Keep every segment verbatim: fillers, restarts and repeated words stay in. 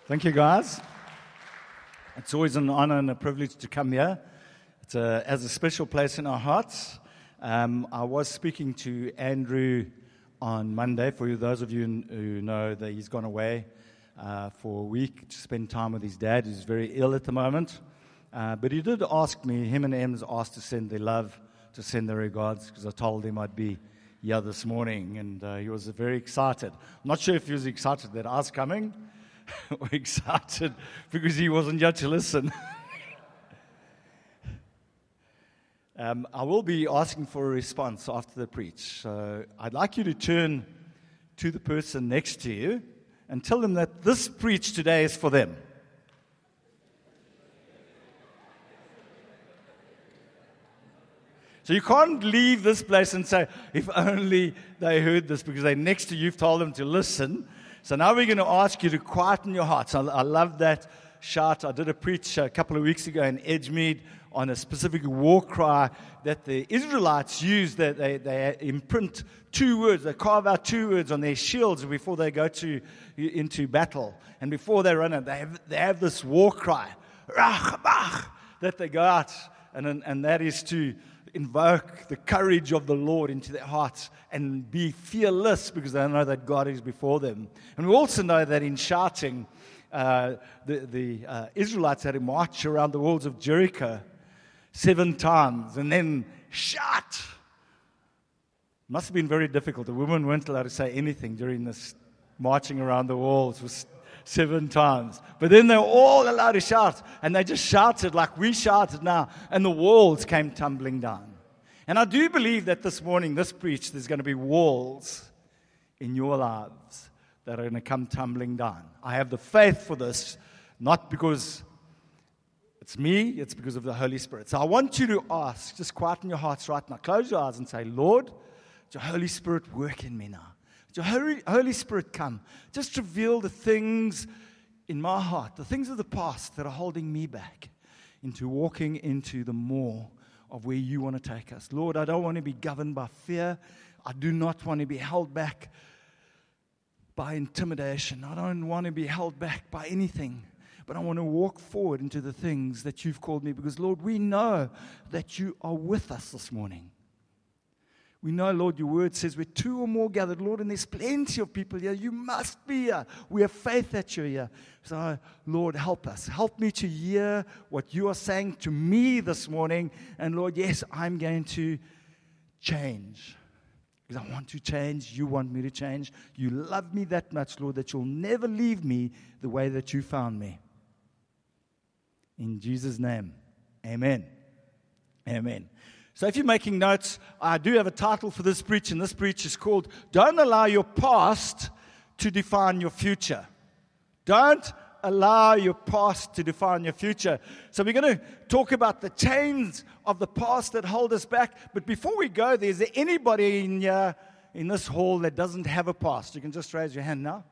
Thank you, guys. It's always an honor and a privilege to come here. It uh, has a special place in our hearts. Um, I was speaking to Andrew on Monday. For those of you who know that he's gone away uh, for a week to spend time with his dad, who's very ill at the moment. Uh, but he did ask me, him and Ems asked to send their love, to send their regards, because I told him I'd be here this morning, and uh, he was very excited. I'm not sure if he was excited that I was coming, or excited because he wasn't here to listen. um, I will be asking for a response after the preach. So I'd like you to turn to the person next to you and tell them that this preach today is for them. So you can't leave this place and say, if only they heard this, because they're next to you, you've told them to listen. So now we're going to ask you to quieten your hearts. I, I love that shout. I did a preach a couple of weeks ago in Edgemead on a specific war cry that the Israelites use. That they, they imprint two words, they carve out two words on their shields before they go to into battle. And before they run it, they have, they have this war cry, Rach, that they go out, and, and that is to invoke the courage of the Lord into their hearts and be fearless because they know that God is before them. And we also know that in shouting, uh, the, the uh, Israelites had to march around the walls of Jericho seven times and then shout. Must have been very difficult. The women weren't allowed to say anything during this marching around the walls for seven times. But then they were all allowed to shout, and they just shouted like we shouted now, and the walls came tumbling down. And I do believe that this morning, this preach, there's going to be walls in your lives that are going to come tumbling down. I have the faith for this, not because it's me, it's because of the Holy Spirit. So I want you to ask, just quieten your hearts right now, close your eyes and say, Lord, let your Holy Spirit work in me now. Your Holy, Holy Spirit come. Just reveal the things in my heart, the things of the past that are holding me back into walking into the more of where you want to take us. Lord, I don't want to be governed by fear. I do not want to be held back by intimidation. I don't want to be held back by anything. But I want to walk forward into the things that you've called me, because, Lord, we know that you are with us this morning. We know, Lord, your word says we're two or more gathered, Lord, and there's plenty of people here. You must be here. We have faith that you're here. So, Lord, help us. Help me to hear what you are saying to me this morning. And, Lord, yes, I'm going to change. Because I want to change. You want me to change. You love me that much, Lord, that you'll never leave me the way that you found me. In Jesus' name, amen. Amen. So if you're making notes, I do have a title for this preach, and this preach is called, Don't Allow Your Past to Define Your Future. Don't allow your past to define your future. So we're going to talk about the chains of the past that hold us back. But before we go there, is there anybody in, uh, in this hall that doesn't have a past? You can just raise your hand now.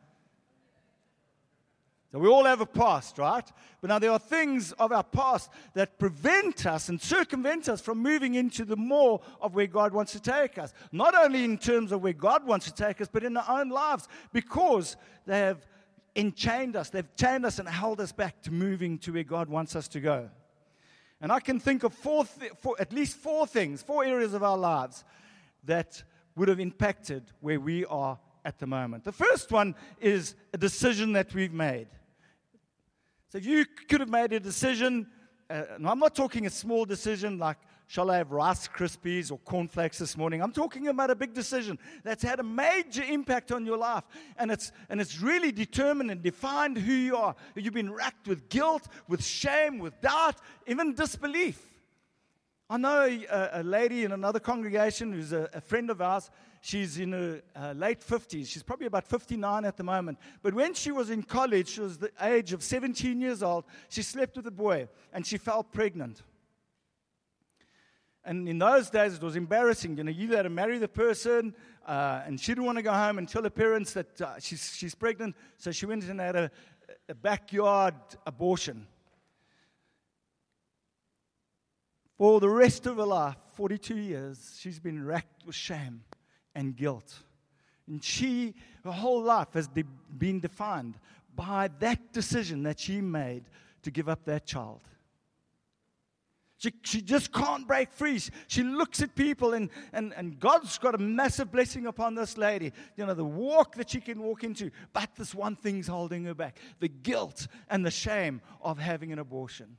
So we all have a past, right? But now there are things of our past that prevent us and circumvent us from moving into the more of where God wants to take us. Not only in terms of where God wants to take us, but in our own lives, because they have enchained us. They've chained us and held us back to moving to where God wants us to go. And I can think of four, th- four at least four things, four areas of our lives that would have impacted where we are at the moment. The first one is a decision that we've made. So if you could have made a decision, uh, and I'm not talking a small decision like, shall I have Rice Krispies or cornflakes this morning? I'm talking about a big decision that's had a major impact on your life. And it's and it's really determined and defined who you are. You've been racked with guilt, with shame, with doubt, even disbelief. I know a, a lady in another congregation who's a, a friend of ours. She's in her uh, late fifties. She's probably about fifty-nine at the moment. But when she was in college, she was the age of seventeen years old, she slept with a boy, and she fell pregnant. And in those days, it was embarrassing. You know, you had to marry the person, uh, and she didn't want to go home and tell her parents that uh, she's, she's pregnant. So she went and had a, a backyard abortion. For the rest of her life, forty-two years, she's been racked with shame and guilt. And she, her whole life has de- been defined by that decision that she made to give up that child. She, she just can't break free. She looks at people, and, and, and God's got a massive blessing upon this lady. You know, the walk that she can walk into, but this one thing's holding her back: the guilt and the shame of having an abortion.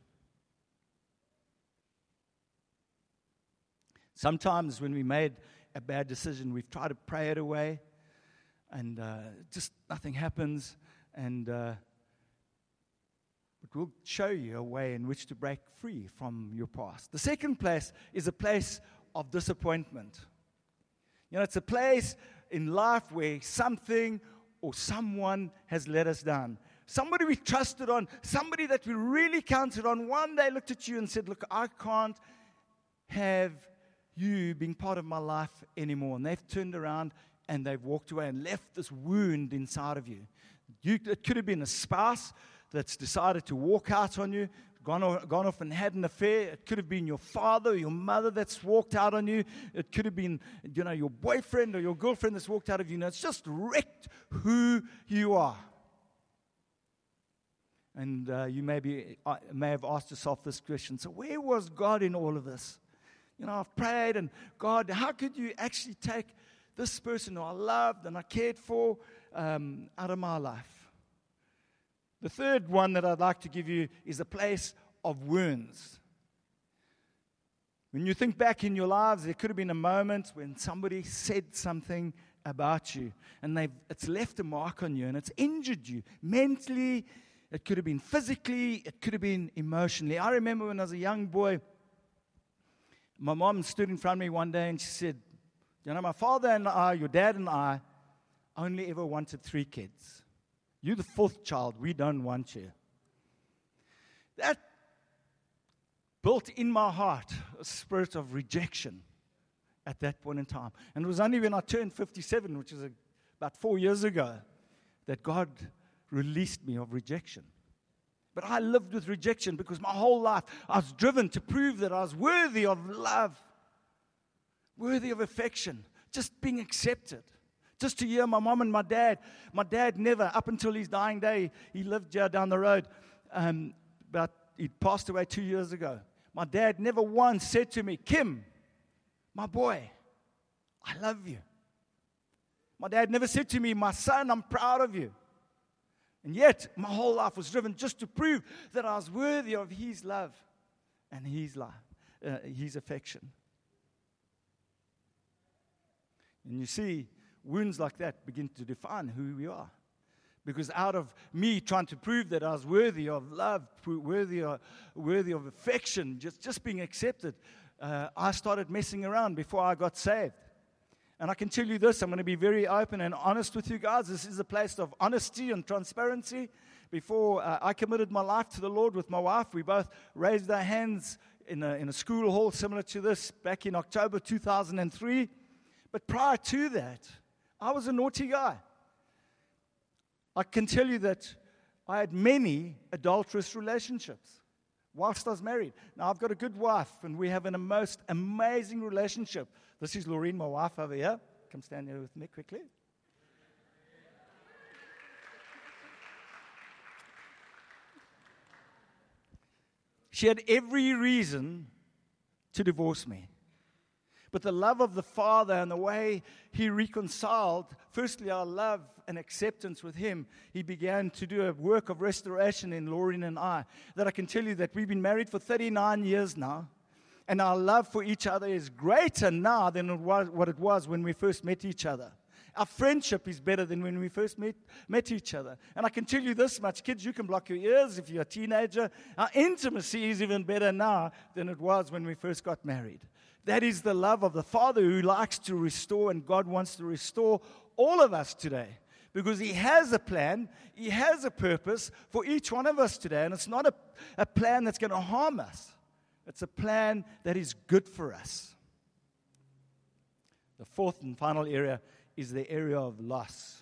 Sometimes when we made a bad decision, we've tried to pray it away, and uh, just nothing happens. And uh, but we'll show you a way in which to break free from your past. The second place is a place of disappointment. You know, it's a place in life where something or someone has let us down. Somebody we trusted on, somebody that we really counted on, one day looked at you and said, look, I can't have you being part of my life anymore. And they've turned around and they've walked away and left this wound inside of you. you it could have been a spouse that's decided to walk out on you, gone off, gone off and had an affair. It could have been your father or your mother that's walked out on you. It could have been, you know, your boyfriend or your girlfriend that's walked out of you. You know, it's just wrecked who you are. And uh, you may, be, uh, may have asked yourself this question: so where was God in all of this? You know, I've prayed, and God, how could you actually take this person who I loved and I cared for um, out of my life? The third one that I'd like to give you is a place of wounds. When you think back in your lives, there could have been a moment when somebody said something about you, and they've, it's left a mark on you, and it's injured you mentally. It could have been physically. It could have been emotionally. I remember when I was a young boy, my mom stood in front of me one day and she said, you know, my father and I, your dad and I, only ever wanted three kids. You're the fourth child. We don't want you. That built in my heart a spirit of rejection at that point in time. And it was only when I turned fifty-seven, which is a, about four years ago, that God released me of rejection. But I lived with rejection because my whole life I was driven to prove that I was worthy of love, worthy of affection, just being accepted. Just to hear my mom and my dad. My dad never, up until his dying day, he lived here down the road, um, but he passed away two years ago. My dad never once said to me, Kim, my boy, I love you. My dad never said to me, my son, I'm proud of you. And yet, my whole life was driven just to prove that I was worthy of his love and his life, uh, his affection. And you see, wounds like that begin to define who we are. Because out of me trying to prove that I was worthy of love, worthy of, worthy of affection, just, just being accepted, uh, I started messing around before I got saved. And I can tell you this, I'm going to be very open and honest with you guys. This is a place of honesty and transparency. Before uh, I committed my life to the Lord with my wife, we both raised our hands in a, in a school hall similar to this back in October two thousand three. But prior to that, I was a naughty guy. I can tell you that I had many adulterous relationships whilst I was married. Now, I've got a good wife, and we have an most amazing relationship. This is Laureen, my wife, over here. Come stand here with me quickly. She had every reason to divorce me. But the love of the Father and the way He reconciled, firstly, our love and acceptance with Him, He began to do a work of restoration in Laureen and I. That I can tell you that we've been married for thirty-nine years now. And our love for each other is greater now than it was, what it was when we first met each other. Our friendship is better than when we first met, met each other. And I can tell you this much, kids, you can block your ears if you're a teenager. Our intimacy is even better now than it was when we first got married. That is the love of the Father who likes to restore, and God wants to restore all of us today. Because He has a plan, He has a purpose for each one of us today. And it's not a, a plan that's going to harm us. It's a plan that is good for us. The fourth and final area is the area of loss.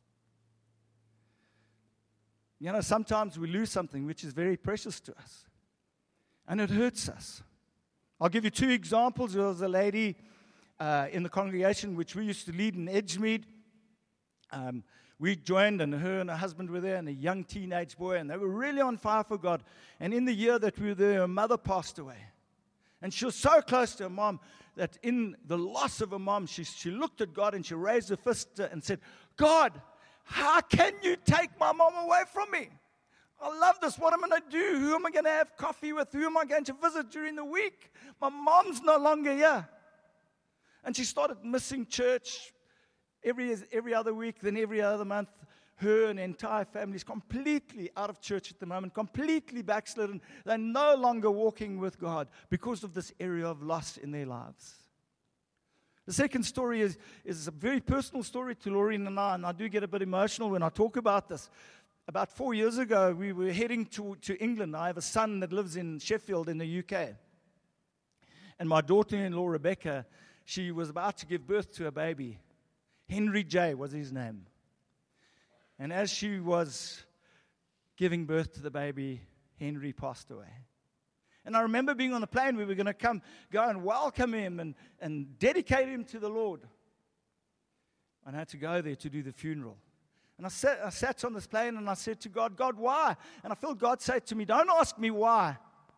You know, sometimes we lose something which is very precious to us, and it hurts us. I'll give you two examples. There was a lady uh, in the congregation which we used to lead in Edgemead. Um, we joined, and her and her husband were there, and a young teenage boy, and they were really on fire for God. And in the year that we were there, her mother passed away. And she was so close to her mom that in the loss of her mom, she, she looked at God and she raised her fist and said, God, how can you take my mom away from me? I love this. What am I going to do? Who am I going to have coffee with? Who am I going to visit during the week? My mom's no longer here. And she started missing church every, every other week, then every other month. Her and the entire family is completely out of church at the moment, completely backslidden. They're no longer walking with God because of this area of loss in their lives. The second story is, is a very personal story to Laureen and I, and I do get a bit emotional when I talk about this. About four years ago, we were heading to, to England. I have a son that lives in Sheffield in the U K. And my daughter-in-law, Rebecca, she was about to give birth to a baby. Henry J. was his name. And as she was giving birth to the baby, Henry passed away. And I remember being on the plane, we were going to come, go and welcome him and, and dedicate him to the Lord. And I had to go there to do the funeral. And I sat, I sat on this plane and I said to God, God, why? And I felt God say to me, don't ask me why.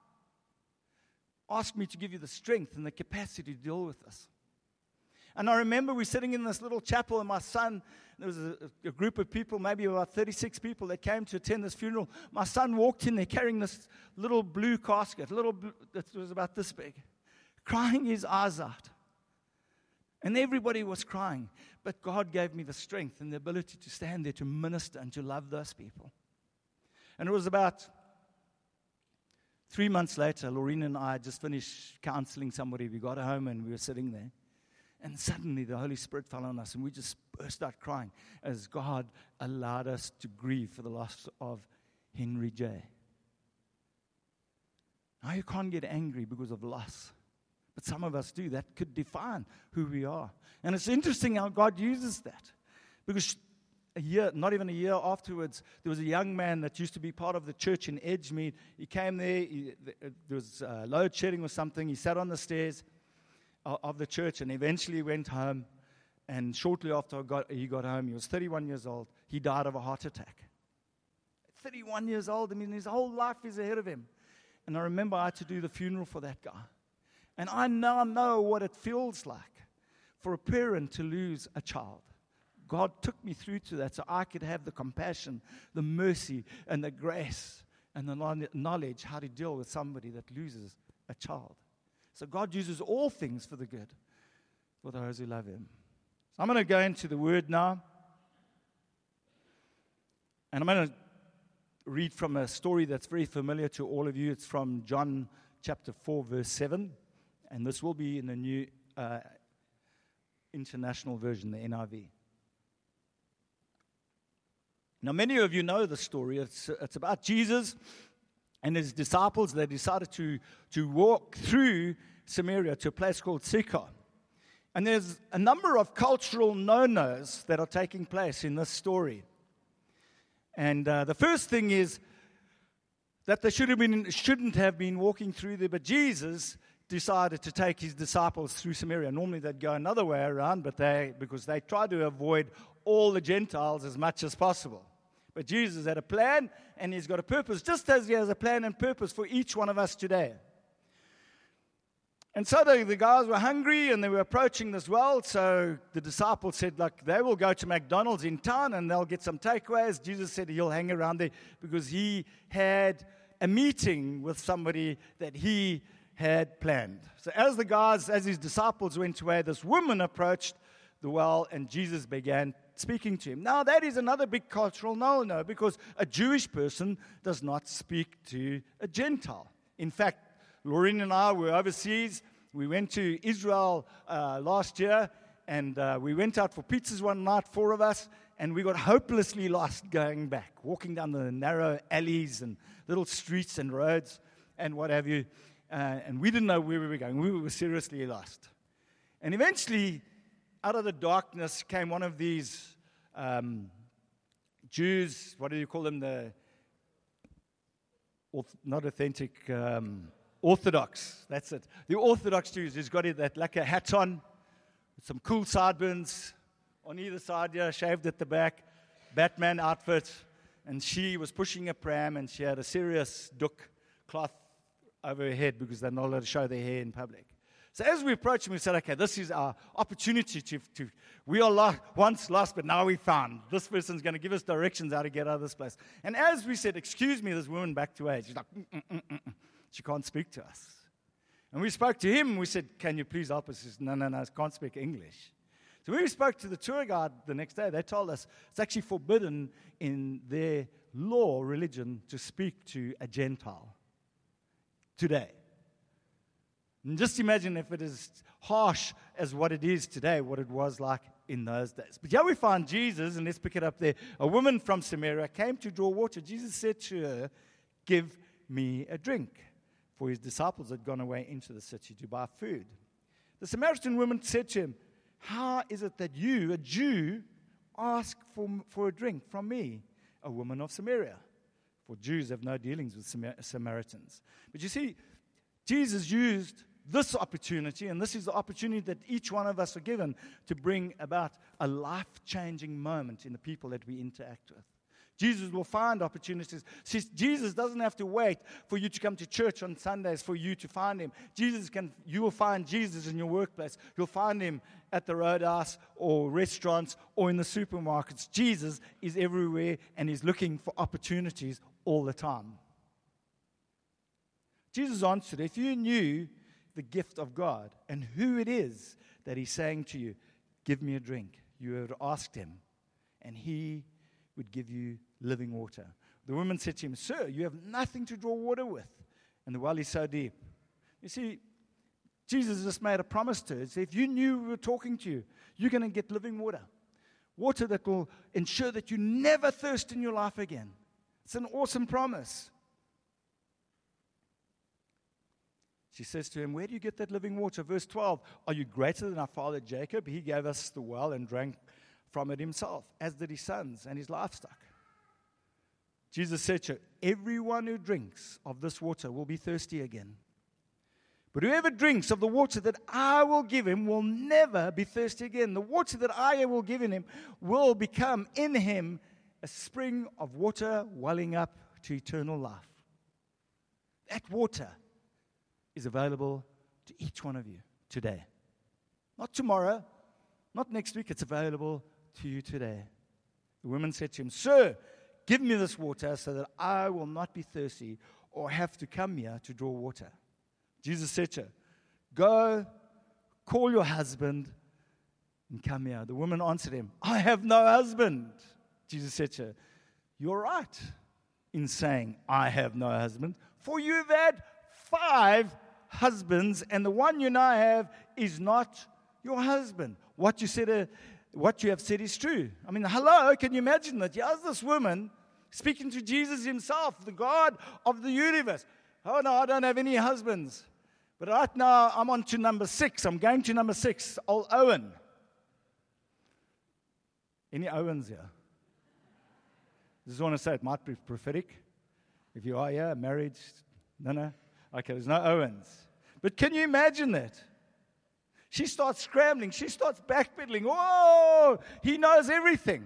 Ask me to give you the strength and the capacity to deal with this. And I remember we sitting in this little chapel, and my son, there was a, a group of people, maybe about thirty-six people that came to attend this funeral. My son walked in there carrying this little blue casket, little blue, that was about this big, crying his eyes out. And everybody was crying. But God gave me the strength and the ability to stand there to minister and to love those people. And it was about three months later, Laureen and I had just finished counseling somebody. We got home and we were sitting there. And suddenly the Holy Spirit fell on us and we just burst out crying as God allowed us to grieve for the loss of Henry J. Now you can't get angry because of loss. But some of us do. That could define who we are. And it's interesting how God uses that. Because a year, not even a year afterwards, there was a young man that used to be part of the church in Edgemead. He came there. He, there was uh, load shedding or something. He sat on the stairs of the church and eventually went home. And shortly after got, he got home, he was thirty-one years old. He died of a heart attack. thirty-one years old. I mean, his whole life is ahead of him. And I remember I had to do the funeral for that guy. And I now know what it feels like for a parent to lose a child. God took me through to that so I could have the compassion, the mercy, and the grace, and the knowledge how to deal with somebody that loses a child. So God uses all things for the good for those who love Him. So I'm going to go into the Word now. And I'm going to read from a story that's very familiar to all of you. It's from John chapter four, verse seven. And this will be in the New uh, International Version, the N I V. Now, many of you know the story. It's, it's about Jesus and His disciples. They decided to, to walk through Samaria to a place called Sychar. And there's a number of cultural no-nos that are taking place in this story. And uh, the first thing is that they should have been, shouldn't have been walking through there, but Jesus decided to take His disciples through Samaria. Normally they'd go another way around, but they because they tried to avoid all the Gentiles as much as possible. But Jesus had a plan, and He's got a purpose, just as He has a plan and purpose for each one of us today. And so the, the guys were hungry, and they were approaching this well, so the disciples said, like, they will go to McDonald's in town, and they'll get some takeaways. Jesus said he'll hang around there because he had a meeting with somebody that he had planned. So as the guys, as his disciples went away, this woman approached the well, and Jesus began speaking to him. Now, that is another big cultural no-no, because a Jewish person does not speak to a Gentile. In fact, Laureen and I were overseas. We went to Israel uh, last year, and uh, we went out for pizzas one night, four of us, and we got hopelessly lost going back, walking down the narrow alleys and little streets and roads and what have you. Uh, and we didn't know where we were going. We were seriously lost. And eventually, out of the darkness came one of these um, Jews, what do you call them? The not authentic, um, Orthodox. That's it. The Orthodox Jews. He's got that like a hat on, with some cool sideburns on either side here, shaved at the back. Batman outfit, and she was pushing a pram, and she had a serious duck cloth over her head because they're not allowed to show their hair in public. So as we approached him, we said, okay, this is our opportunity to, to we are lost, once lost, but now we found. This person's going to give us directions how to get out of this place. And as we said, excuse me, this woman back to age. She's like, mm, mm, mm, mm. She can't speak to us. And we spoke to him, and we said, can you please help us? He said, no, no, no, I can't speak English. So when we spoke to the tour guide the next day, they told us it's actually forbidden in their law, religion, to speak to a Gentile today. And just imagine if it is harsh as what it is today, what it was like in those days. But here we find Jesus, and let's pick it up there. A woman from Samaria came to draw water. Jesus said to her, give me a drink. For his disciples had gone away into the city to buy food. The Samaritan woman said to him, how is it that you, a Jew, ask for, for a drink from me, a woman of Samaria? For Jews have no dealings with Samar- Samaritans. But you see, Jesus used this opportunity, and this is the opportunity that each one of us are given to bring about a life-changing moment in the people that we interact with. Jesus will find opportunities. See, Jesus doesn't have to wait for you to come to church on Sundays for you to find him. Jesus can. You will find Jesus in your workplace. You'll find him at the roadhouse or restaurants or in the supermarkets. Jesus is everywhere, and he's looking for opportunities all the time. Jesus answered, if you knew the gift of God and who it is that he's saying to you, give me a drink, you would have asked him, and he would give you living water. The woman said to him, sir, you have nothing to draw water with, and the well is so deep. You see, Jesus just made a promise to her. He said, if you knew we were talking to you, you're going to get living water. Water that will ensure that you never thirst in your life again. It's an awesome promise. She says to him, where do you get that living water? Verse twelve, are you greater than our father Jacob? He gave us the well and drank from it himself, as did his sons and his livestock. Jesus said to her, everyone who drinks of this water will be thirsty again. But whoever drinks of the water that I will give him will never be thirsty again. The water that I will give in him will become in him a spring of water welling up to eternal life. That water is available to each one of you today. Not tomorrow, not next week. It's available to you today. The woman said to him, sir, give me this water so that I will not be thirsty or have to come here to draw water. Jesus said to her, go, call your husband and come here. The woman answered him, I have no husband. Jesus said to her, you're right in saying, I have no husband, for you've had five husbands, and the one you now have is not your husband. What you said, uh, what you have said is true. I mean, hello, can you imagine that? Here's this woman speaking to Jesus himself, the God of the universe. Oh, no, I don't have any husbands. But right now, I'm on to number six. I'm going to number six, old Owen. Any Owens here? I just want to say it might be prophetic. If you are here, married, no, no. Okay, there's no Owens. But can you imagine that? She starts scrambling. She starts backpedaling. Whoa! He knows everything.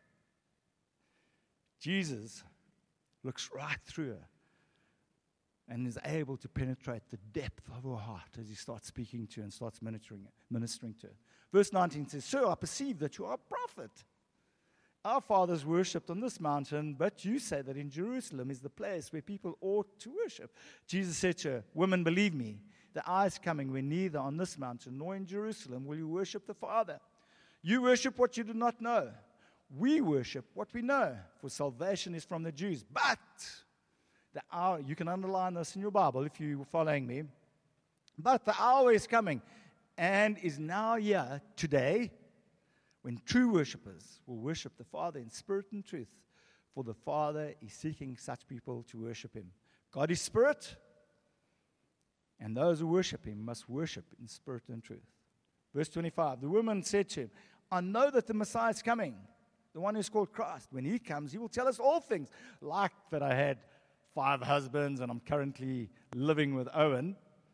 Jesus looks right through her and is able to penetrate the depth of her heart as he starts speaking to her and starts ministering, ministering to her. Verse nineteen says, Sir, I perceive that you are a prophet. Our fathers worshipped on this mountain, but you say that in Jerusalem is the place where people ought to worship. Jesus said to her, Woman, believe me, the hour is coming when neither on this mountain nor in Jerusalem will you worship the Father. You worship what you do not know. We worship what we know, for salvation is from the Jews. But the hour, you can underline this in your Bible if you're following me, but the hour is coming and is now here today, when true worshipers will worship the Father in spirit and truth, for the Father is seeking such people to worship him. God is spirit, and those who worship him must worship in spirit and truth. Verse twenty-five, the woman said to him, I know that the Messiah is coming, the one who's called Christ. When he comes, he will tell us all things, like that I had five husbands and I'm currently living with Owen.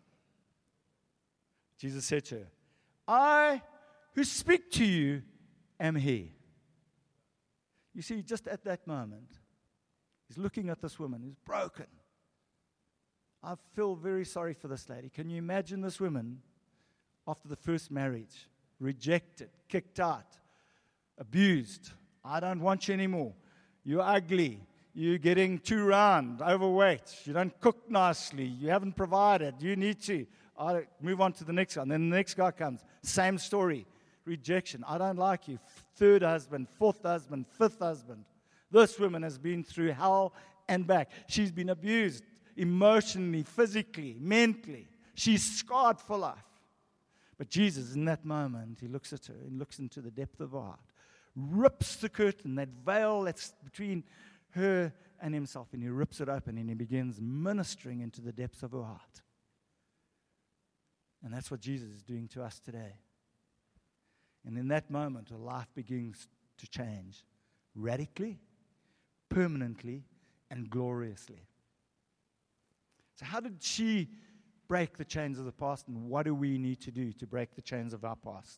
Jesus said to her, I who speak to you am he. You see, just at that moment, he's looking at this woman who's broken. I feel very sorry for this lady. Can you imagine this woman after the first marriage? Rejected, kicked out, abused. I don't want you anymore. You're ugly. You're getting too round, overweight. You don't cook nicely. You haven't provided. You need to. I move on to the next one. Then the next guy comes. Same story. Rejection. I don't like you. Third husband, fourth husband, fifth husband. This woman has been through hell and back. She's been abused emotionally, physically, mentally. She's scarred for life. But Jesus, in that moment, he looks at her and looks into the depth of her heart, rips the curtain, that veil that's between her and himself, and he rips it open and he begins ministering into the depths of her heart. And that's what Jesus is doing to us today. And in that moment, her life begins to change radically, permanently, and gloriously. So how did she break the chains of the past, and what do we need to do to break the chains of our past?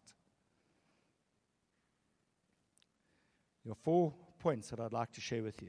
There are four points that I'd like to share with you.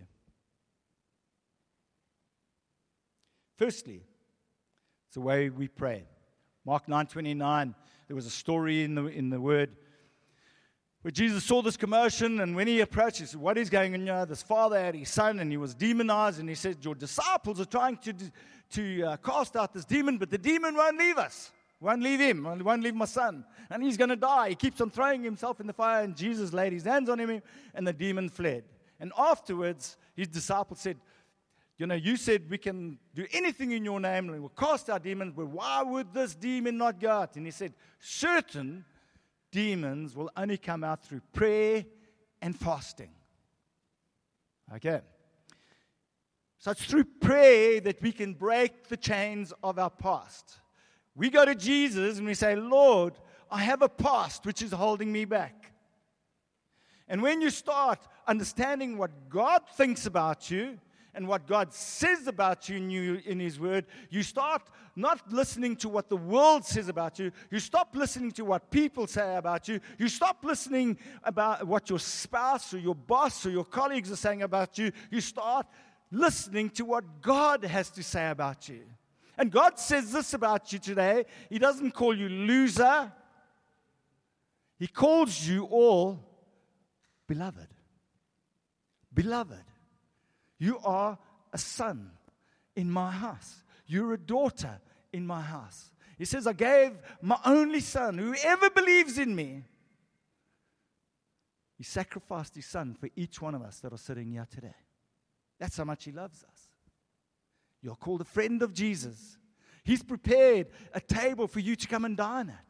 Firstly, it's the way we pray. Mark nine twenty-nine, there was a story in the in the Word where Jesus saw this commotion, and when he approached, he said, what is going on here? This father had his son, and he was demonized, and he said, your disciples are trying to, to uh, cast out this demon, but the demon won't leave us. Won't leave him, won't leave my son. And he's going to die. He keeps on throwing himself in the fire, and Jesus laid his hands on him, and the demon fled. And afterwards, his disciples said, you know, you said we can do anything in your name, and we'll cast out demons, but why would this demon not go out? And he said, certain demons will only come out through prayer and fasting. Okay. So it's through prayer that we can break the chains of our past. We go to Jesus and we say, Lord, I have a past which is holding me back. And when you start understanding what God thinks about you and what God says about you in, you in His Word, you start not listening to what the world says about you. You stop listening to what people say about you. You stop listening about what your spouse or your boss or your colleagues are saying about you. You start listening to what God has to say about you. And God says this about you today. He doesn't call you loser. He calls you all beloved. Beloved. You are a son in my house. You're a daughter in my house. He says, I gave my only son, whoever believes in me. He sacrificed his son for each one of us that are sitting here today. That's how much he loves us. You're called a friend of Jesus. He's prepared a table for you to come and dine at.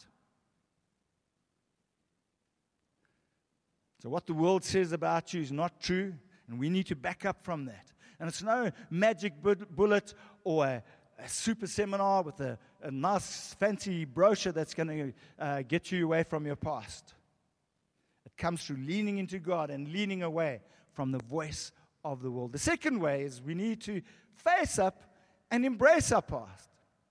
So what the world says about you is not true, and we need to back up from that. And it's no magic bullet or a, a super seminar with a, a nice fancy brochure that's going to uh, get you away from your past. It comes through leaning into God and leaning away from the voice of the world. The second way is we need to face up and embrace our past.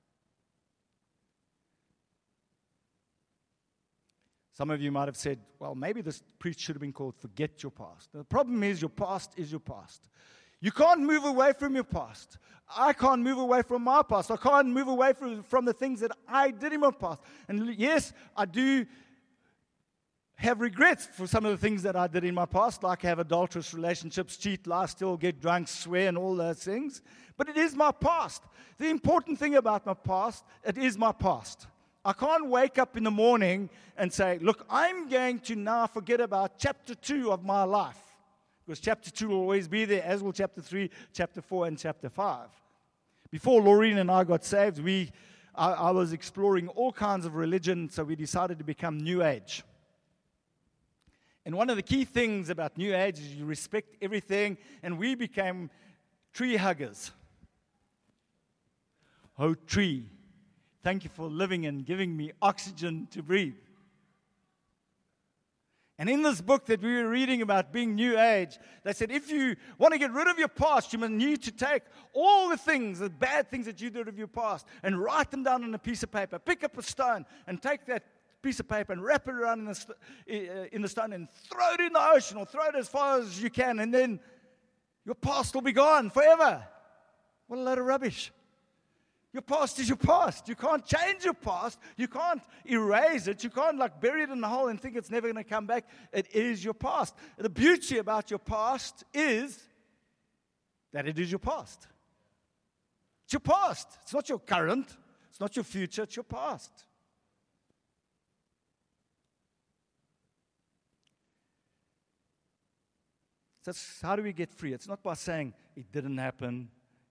Some of you might have said, well, maybe this preach should have been called Forget Your Past. The problem is your past is your past. You can't move away from your past. I can't move away from my past. I can't move away from, from the things that I did in my past. And yes, I do have regrets for some of the things that I did in my past, like have adulterous relationships, cheat, lie, steal, get drunk, swear, and all those things. But it is my past. The important thing about my past, it is my past. I can't wake up in the morning and say, look, I'm going to now forget about chapter two of my life. Because chapter two will always be there, as will chapter three, chapter four, and chapter five. Before Laureen and I got saved, we, I, I was exploring all kinds of religion, so we decided to become New Age. And one of the key things about New Age is you respect everything, and we became tree huggers. Oh, tree, thank you for living and giving me oxygen to breathe. And in this book that we were reading about being New Age, they said if you want to get rid of your past, you must need to take all the things, the bad things that you did of your past, and write them down on a piece of paper. Pick up a stone and take that piece of paper and wrap it around in the, st- in the stone and throw it in the ocean or throw it as far as you can, and then your past will be gone forever. What a load of rubbish. Your past is your past. You can't change your past. You can't erase it. You can't like bury it in a hole and think it's never going to come back. It is your past. The beauty about your past is that it is your past. It's your past. It's not your current. It's not your future. It's your past. That's how do we get free? It's not by saying it didn't happen.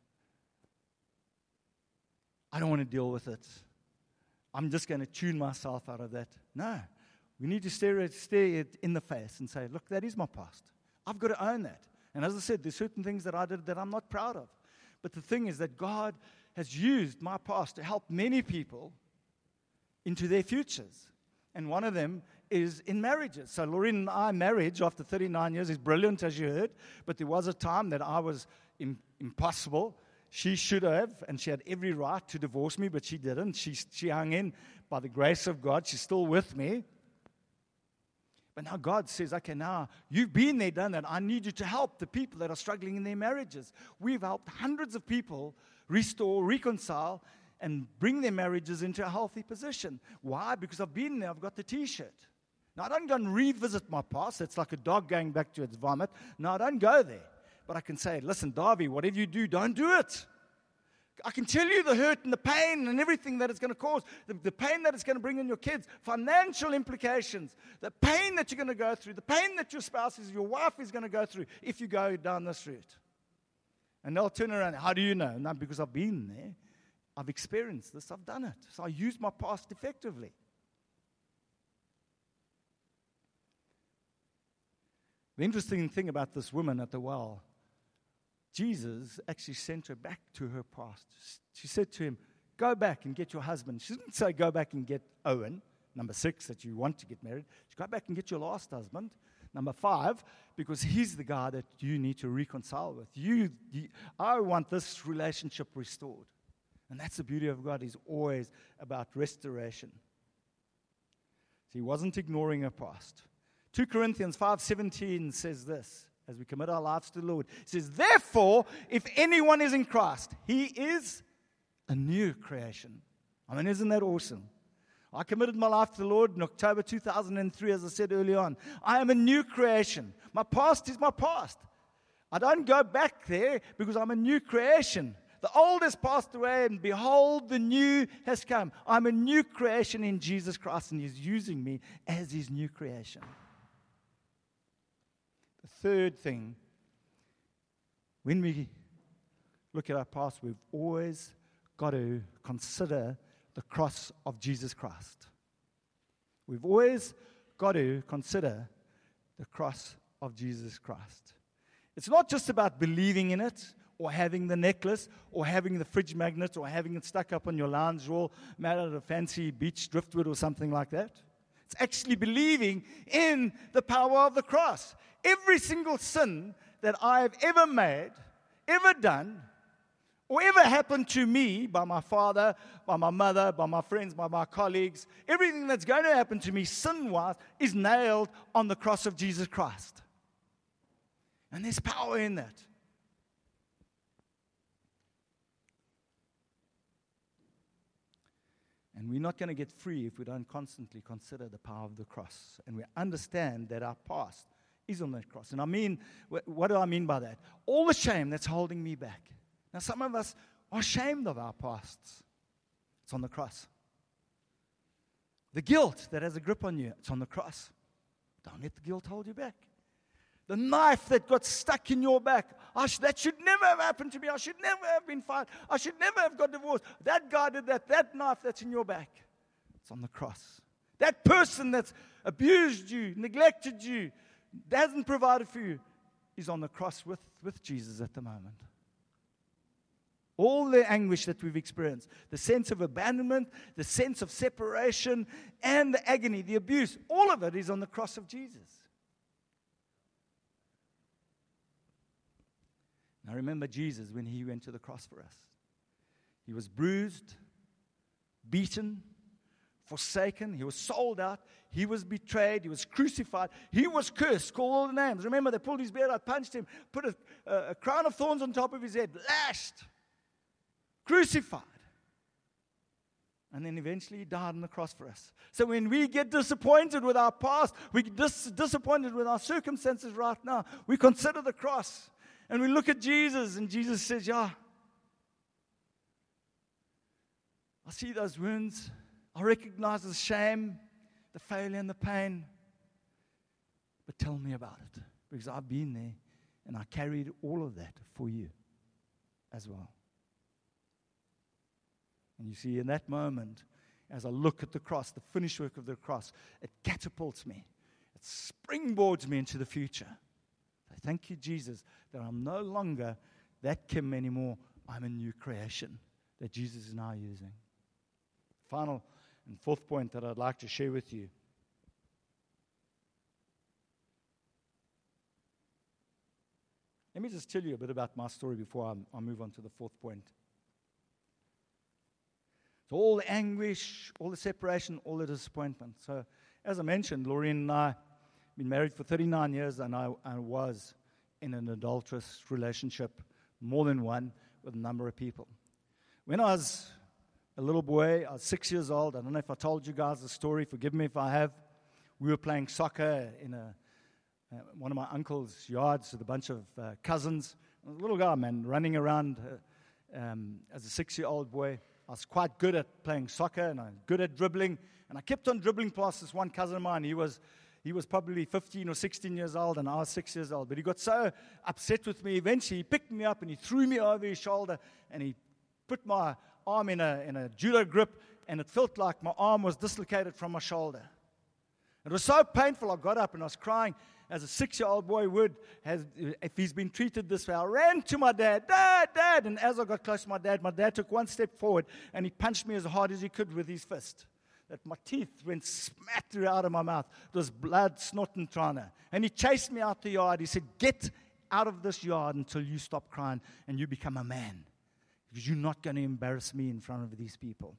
I don't want to deal with it. I'm just going to tune myself out of that. No. We need to stare, at, stare it in the face and say, look, that is my past. I've got to own that. And as I said, there's certain things that I did that I'm not proud of. But the thing is that God has used my past to help many people into their futures. And one of them is in marriages. So Lauren and I, marriage after thirty-nine years is brilliant, as you heard. But there was a time that I was im- impossible. She should have, and she had every right to divorce me, but she didn't. She, she hung in by the grace of God. She's still with me. But now God says, okay, now you've been there, done that. I need you to help the people that are struggling in their marriages. We've helped hundreds of people restore, reconcile, and bring their marriages into a healthy position. Why? Because I've been there. I've got the T-shirt. Now, I don't go and revisit my past. It's like a dog going back to its vomit. No, I don't go there. But I can say, listen, Darby, whatever you do, don't do it. I can tell you the hurt and the pain and everything that it's going to cause, the, the pain that it's going to bring in your kids, financial implications, the pain that you're going to go through, the pain that your spouse is, your wife is going to go through if you go down this route. And they'll turn around. How do you know? No, because I've been there. I've experienced this. I've done it. So I use my past effectively. The interesting thing about this woman at the well, Jesus actually sent her back to her past. She said to him, go back and get your husband. She didn't say go back and get Owen, number six, that you want to get married. She go back and get your last husband, number five, because he's the guy that you need to reconcile with. You, you, I want this relationship restored. And that's the beauty of God. He's always about restoration. So he wasn't ignoring her past. Second Corinthians five seventeen says this, as we commit our lives to the Lord. It says, therefore, if anyone is in Christ, he is a new creation. I mean, isn't that awesome? I committed my life to the Lord in October two thousand three, as I said early on. I am a new creation. My past is my past. I don't go back there because I'm a new creation. The old has passed away, and behold, the new has come. I'm a new creation in Jesus Christ, and he's using me as his new creation. The third thing, when we look at our past, we've always got to consider the cross of Jesus Christ. We've always got to consider the cross of Jesus Christ. It's not just about believing in it, or having the necklace, or having the fridge magnet, or having it stuck up on your lounge wall, made out of fancy beach driftwood or something like that. It's actually believing in the power of the cross. Every single sin that I have ever made, ever done, or ever happened to me by my father, by my mother, by my friends, by my colleagues, everything that's going to happen to me sin-wise is nailed on the cross of Jesus Christ. And there's power in that. And we're not going to get free if we don't constantly consider the power of the cross. And we understand that our past is on that cross. And I mean, what do I mean by that? All the shame that's holding me back. Now, some of us are ashamed of our pasts. It's on the cross. The guilt that has a grip on you, it's on the cross. Don't let the guilt hold you back. The knife that got stuck in your back, I sh- that should never have happened to me. I should never have been fired. I should never have got divorced. That guy did that. That knife that's in your back, it's on the cross. That person that's abused you, neglected you, hasn't provided for you, is on the cross with, with Jesus at the moment. All the anguish that we've experienced, the sense of abandonment, the sense of separation, and the agony, the abuse, all of it is on the cross of Jesus. Now remember Jesus when he went to the cross for us. He was bruised, beaten forsaken. He was sold out. He was betrayed. He was crucified. He was cursed, called all the names. Remember, they pulled his beard out, punched him, put a, a, a crown of thorns on top of his head, lashed, crucified. And then eventually he died on the cross for us. So when we get disappointed with our past, we get dis- disappointed with our circumstances right now, we consider the cross. And we look at Jesus, and Jesus says, yeah, I see those wounds. I recognize the shame, the failure, and the pain. But tell me about it, because I've been there, and I carried all of that for you as well. And you see, in that moment, as I look at the cross, the finished work of the cross, it catapults me. It springboards me into the future. So thank you, Jesus, that I'm no longer that Kim anymore. I'm a new creation that Jesus is now using. Final and fourth point that I'd like to share with you. Let me just tell you a bit about my story before I, I move on to the fourth point. So all the anguish, all the separation, all the disappointment. So as I mentioned, Lorraine and I have been married for thirty-nine years, and I, I was in an adulterous relationship, more than one, with a number of people. When I was a little boy, I was six years old. I don't know if I told you guys the story. Forgive me if I have. We were playing soccer in a uh, one of my uncle's yards with a bunch of uh, cousins. I was a little guy, man, running around uh, um, as a six-year-old boy. I was quite good at playing soccer, and I was good at dribbling. And I kept on dribbling past this one cousin of mine. He was he was probably fifteen or sixteen years old, and I was six years old. But he got so upset with me. Eventually, he picked me up, and he threw me over his shoulder, and he put my arm in a in a judo grip, and it felt like my arm was dislocated from my shoulder. It was so painful, I got up, and I was crying, as a six-year-old boy would, has, if he's been treated this way. I ran to my dad, Dad, Dad, and as I got close to my dad, my dad took one step forward, and he punched me as hard as he could with his fist. That my teeth went smack through out of my mouth. It was blood, snot, and trana. And he chased me out the yard. He said, get out of this yard until you stop crying and you become a man, because you're not going to embarrass me in front of these people.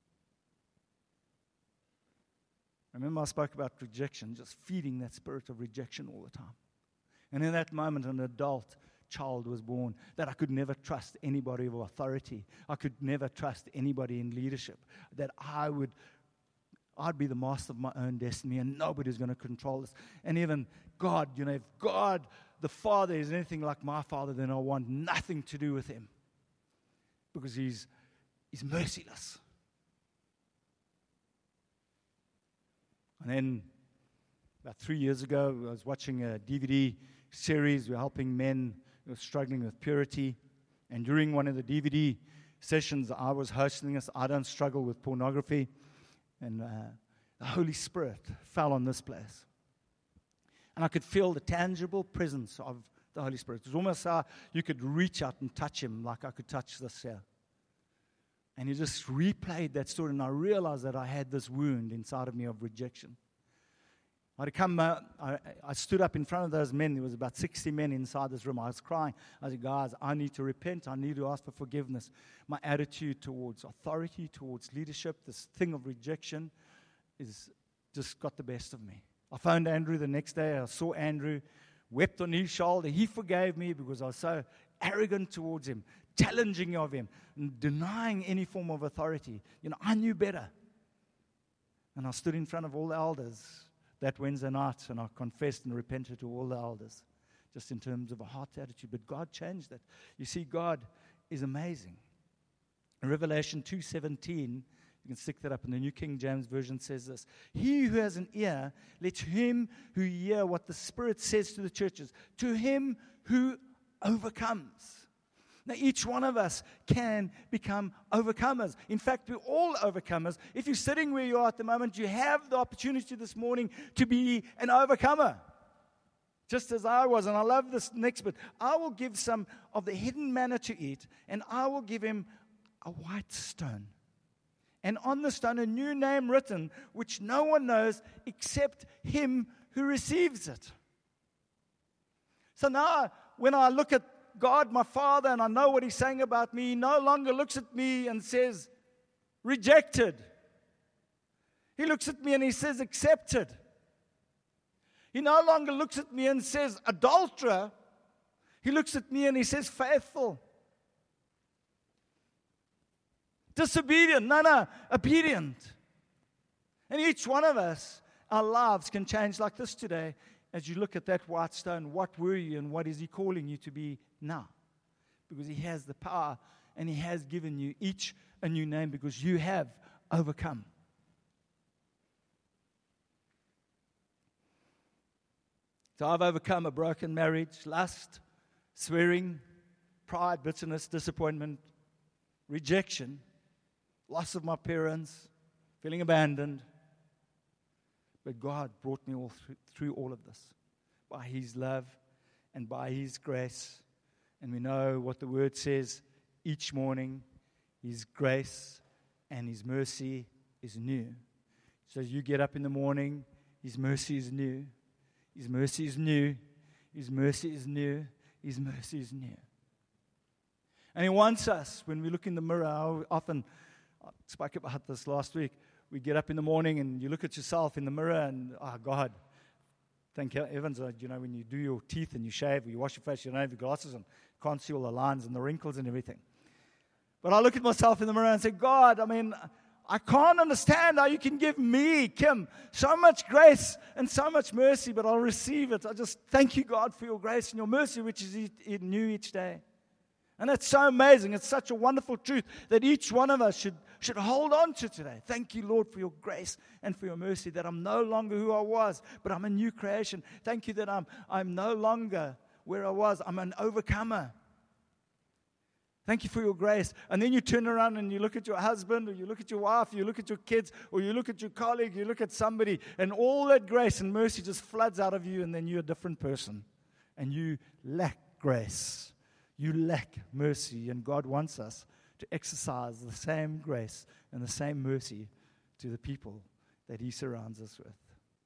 Remember, I spoke about rejection, just feeding that spirit of rejection all the time. And in that moment, an adult child was born that I could never trust anybody of authority. I could never trust anybody in leadership. That I would, I'd be the master of my own destiny, and nobody's going to control this. And even God, you know, if God, the Father, is anything like my Father, then I want nothing to do with Him, because He's He's merciless. And then, about three years ago, I was watching a D V D series. We were helping men who were struggling with purity. And during one of the D V D sessions I was hosting this, I don't struggle with pornography. And uh, the Holy Spirit fell on this place. And I could feel the tangible presence of the Holy Spirit. It was almost how you could reach out and touch Him, like I could touch this here. And He just replayed that story, and I realized that I had this wound inside of me of rejection. I had come, uh, I, I stood up in front of those men. There was about sixty men inside this room. I was crying. I said, guys, I need to repent. I need to ask for forgiveness. My attitude towards authority, towards leadership, this thing of rejection, is just got the best of me. I phoned Andrew the next day. I saw Andrew, wept on his shoulder. He forgave me because I was so arrogant towards him, challenging of him, and denying any form of authority. You know, I knew better. And I stood in front of all the elders that Wednesday night, and I confessed and repented to all the elders, just in terms of a heart attitude. But God changed that. You see, God is amazing. In Revelation two seventeen, you can stick that up in the New King James Version, says this: He who has an ear, let him who hear what the Spirit says to the churches. To him who overcomes. Now, each one of us can become overcomers. In fact, we're all overcomers. If you're sitting where you are at the moment, you have the opportunity this morning to be an overcomer. Just as I was, and I love this next bit. I will give some of the hidden manna to eat, and I will give him a white stone. And on the stone a new name written, which no one knows except him who receives it. So now, when I look at God, my Father, and I know what He's saying about me, He no longer looks at me and says, rejected. He looks at me and he says, accepted. He no longer looks at me and says, adulterer. He looks at me and he says, faithful. Disobedient. No, no, obedient. And each one of us, our lives can change like this today. As you look at that white stone, what were you and what is He calling you to be now? Because He has the power and He has given you each a new name because you have overcome. So I've overcome a broken marriage, lust, swearing, pride, bitterness, disappointment, rejection, loss of my parents, feeling abandoned. But God brought me all through, through all of this by His love and by His grace. And we know what the Word says each morning. His grace and His mercy is new. So as you get up in the morning, His mercy is new. His mercy is new. His mercy is new. His mercy is new. And He wants us, when we look in the mirror, I often, I spoke about this last week, we get up in the morning and you look at yourself in the mirror and, oh, God, thank heavens, uh, you know, when you do your teeth and you shave, or you wash your face, you don't have your glasses on, can't see all the lines and the wrinkles and everything. But I look at myself in the mirror and say, God, I mean, I can't understand how you can give me, Kim, so much grace and so much mercy, but I'll receive it. I just thank you, God, for your grace and your mercy, which is e- new each day. And it's so amazing. It's such a wonderful truth that each one of us should, should hold on to today. Thank you, Lord, for your grace and for your mercy, that I'm no longer who I was, but I'm a new creation. Thank you that I'm, I'm no longer where I was. I'm an overcomer. Thank you for your grace. And then you turn around and you look at your husband, or you look at your wife, you look at your kids, or you look at your colleague, you look at somebody, and all that grace and mercy just floods out of you, and then you're a different person. And you lack grace. You lack mercy, and God wants us to exercise the same grace and the same mercy to the people that He surrounds us with.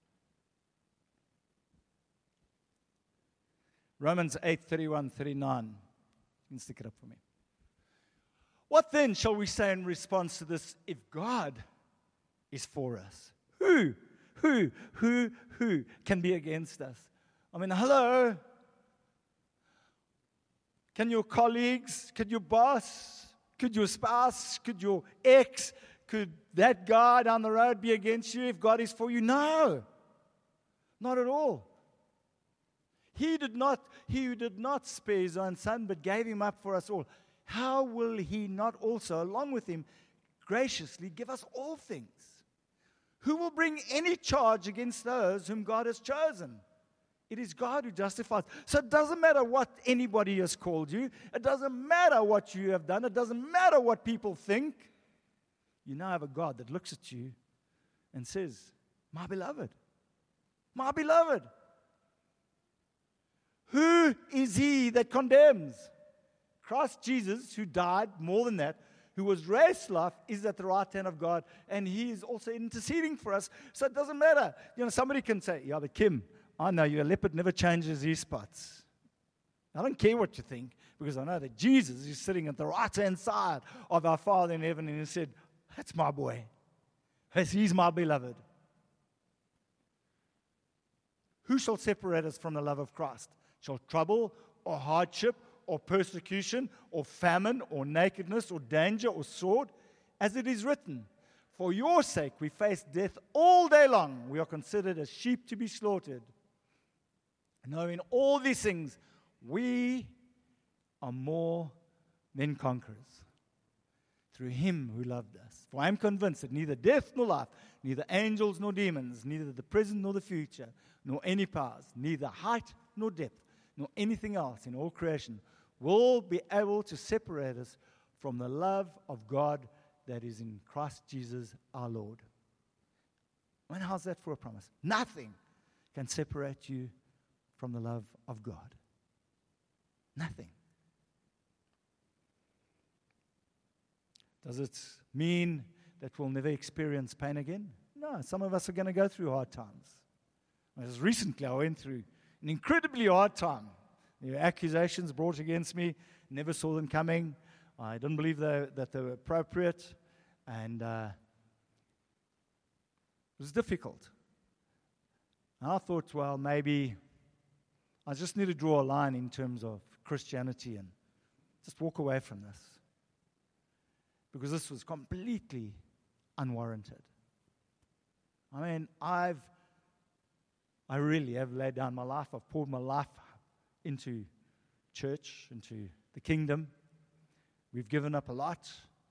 Romans eight, thirty-one, thirty-nine. You can stick it up for me. What then shall we say in response to this? If God is for us, who, who, who, who can be against us? I mean, hello? Can your colleagues, could your boss, could your spouse, could your ex, could that guy down the road be against you if God is for you? No, not at all. He did not, he who did not spare His own Son, but gave Him up for us all. How will He not also, along with Him, graciously give us all things? Who will bring any charge against those whom God has chosen? It is God who justifies. So it doesn't matter what anybody has called you. It doesn't matter what you have done. It doesn't matter what people think. You now have a God that looks at you and says, my beloved, my beloved. Who is He that condemns? Christ Jesus, who died, more than that, who was raised to life, is at the right hand of God, and He is also interceding for us. So it doesn't matter. You know, somebody can say, yeah, but Kim, I know your leopard never changes his spots. I don't care what you think, because I know that Jesus is sitting at the right-hand side of our Father in heaven, and He said, that's my boy. He's my beloved. Who shall separate us from the love of Christ? Shall trouble or hardship or persecution or famine or nakedness or danger or sword? As it is written, for your sake we face death all day long. We are considered as sheep to be slaughtered. No, in all these things, we are more than conquerors through Him who loved us. For I am convinced that neither death nor life, neither angels nor demons, neither the present nor the future, nor any powers, neither height nor depth, nor anything else in all creation will be able to separate us from the love of God that is in Christ Jesus our Lord. I mean, how's that for a promise? Nothing can separate you from the love of God. Nothing. Does it mean that we'll never experience pain again? No, some of us are going to go through hard times. As recently, I went through an incredibly hard time. There were accusations brought against me. Never saw them coming. I didn't believe they, that they were appropriate. And uh, It was difficult. And I thought, well, maybe I just need to draw a line in terms of Christianity and just walk away from this. Because this was completely unwarranted. I mean, I've, I really have laid down my life. I've poured my life into church, into the kingdom. We've given up a lot.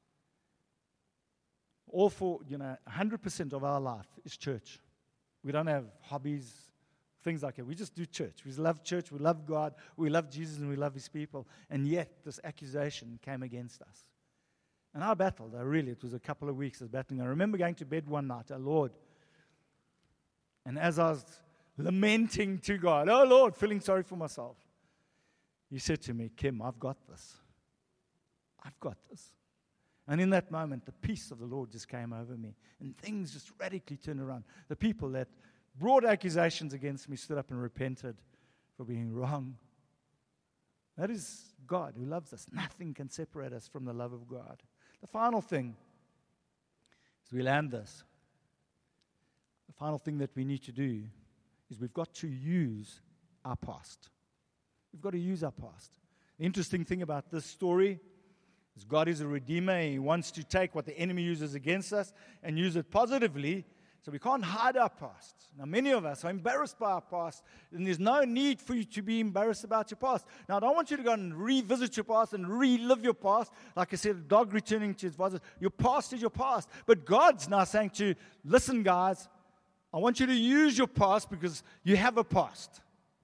All for, you know, one hundred percent of our life is church. We don't have hobbies, things like that. We just do church. We love church. We love God. We love Jesus and we love His people. And yet, this accusation came against us. And I battled. I really, it was a couple of weeks of battling. I remember going to bed one night, oh Lord. And as I was lamenting to God, oh Lord, feeling sorry for myself, He said to me, Kim, I've got this. I've got this. And in that moment, the peace of the Lord just came over me. And things just radically turned around. The people that brought accusations against me stood up and repented for being wrong. That is God who loves us. Nothing can separate us from the love of God. The final thing, as we land this, the final thing that we need to do is we've got to use our past. We've got to use our past. The interesting thing about this story is God is a redeemer. He wants to take what the enemy uses against us and use it positively. So we can't hide our past. Now, many of us are embarrassed by our past, and there's no need for you to be embarrassed about your past. Now, I don't want you to go and revisit your past and relive your past. Like I said, a dog returning to its vomit. Your past is your past. But God's now saying to you, listen, guys, I want you to use your past because you have a past.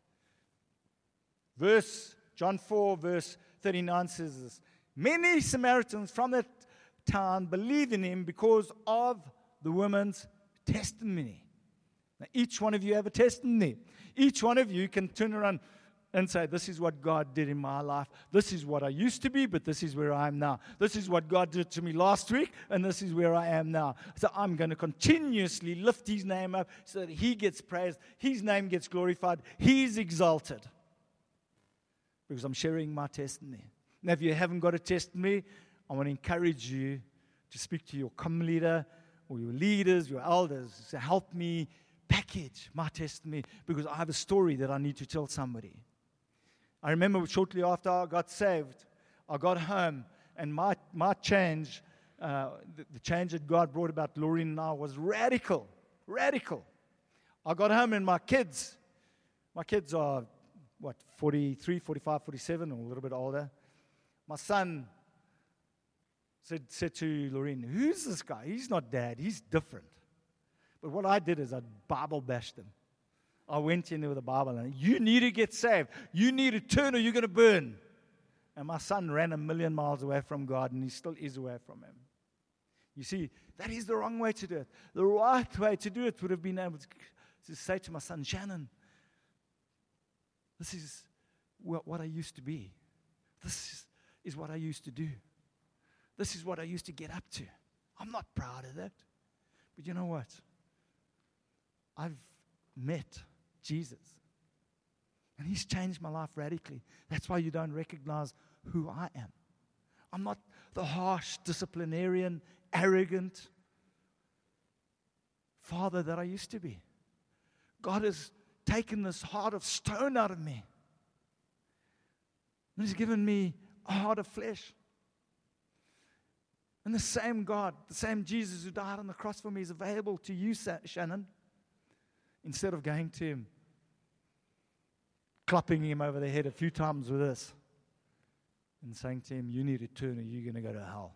Verse, John four, verse thirty-nine says this. Many Samaritans from that town believed in Him because of the woman's testimony. Now, each one of you have a testimony. Each one of you can turn around and say, this is what God did in my life. This is what I used to be, but this is where I am now. This is what God did to me last week, and this is where I am now. So I'm going to continuously lift His name up so that He gets praised, His name gets glorified, He's exalted. Because I'm sharing my testimony. Now, if you haven't got a testimony, I want to encourage you to speak to your comm leader or your leaders, your elders, to help me package my testimony because I have a story that I need to tell somebody. I remember shortly after I got saved, I got home, and my, my change, uh, the, the change that God brought about Lauren and I was radical, radical. I got home, and my kids, my kids are, what, forty-three, forty-five, forty-seven, or a little bit older. My son said, said to Lorraine, who's this guy? He's not Dad. He's different. But what I did is I Bible bashed him. I went in there with a Bible and you need to get saved. You need to turn or you're going to burn. And my son ran a million miles away from God, and he still is away from Him. You see, that is the wrong way to do it. The right way to do it would have been able to, to say to my son, Shannon, this is what, what I used to be. This is is what I used to do. This is what I used to get up to. I'm not proud of that. But you know what? I've met Jesus. And He's changed my life radically. That's why you don't recognize who I am. I'm not the harsh, disciplinarian, arrogant father that I used to be. God has taken this heart of stone out of me. And He's given me a heart of flesh. And the same God, the same Jesus who died on the cross for me is available to you, Shannon. Instead of going to Him, clapping Him over the head a few times with this, and saying to Him, you need to turn or you're going to go to hell.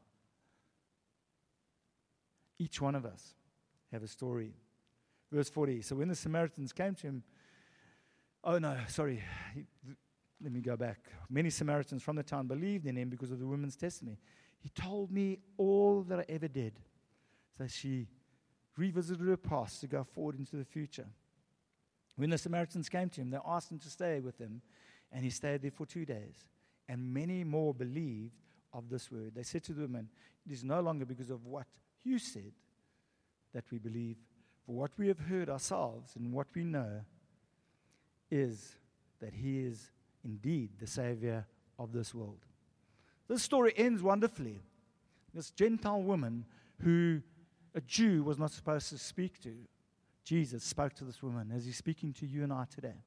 Each one of us have a story. Verse forty, so when the Samaritans came to Him, oh no, sorry, he, Let me go back. Many Samaritans from the town believed in Him because of the woman's testimony. He told me all that I ever did. So she revisited her past to go forward into the future. When the Samaritans came to Him, they asked Him to stay with them, and He stayed there for two days. And many more believed of this word. They said to the woman, it is no longer because of what you said that we believe, for what we have heard ourselves and what we know is that He is indeed the Savior of this world. This story ends wonderfully. This Gentile woman who a Jew was not supposed to speak to, Jesus spoke to this woman as he's speaking to you and I today.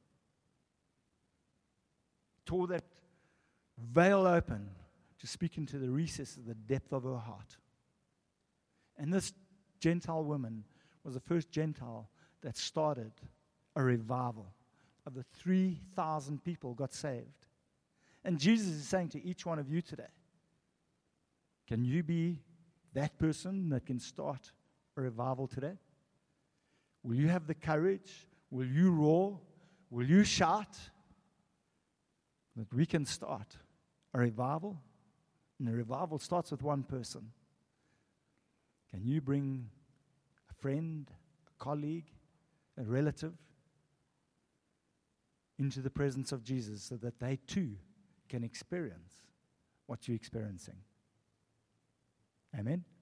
Tore that veil open to speak into the recesses, the depth of her heart. And this Gentile woman was the first Gentile that started a revival. Of the three thousand people got saved. And Jesus is saying to each one of you today, can you be that person that can start a revival today? Will you have the courage? Will you roar? Will you shout? That we can start a revival. And the revival starts with one person. Can you bring a friend, a colleague, a relative into the presence of Jesus so that they too can experience what you're experiencing? Amen.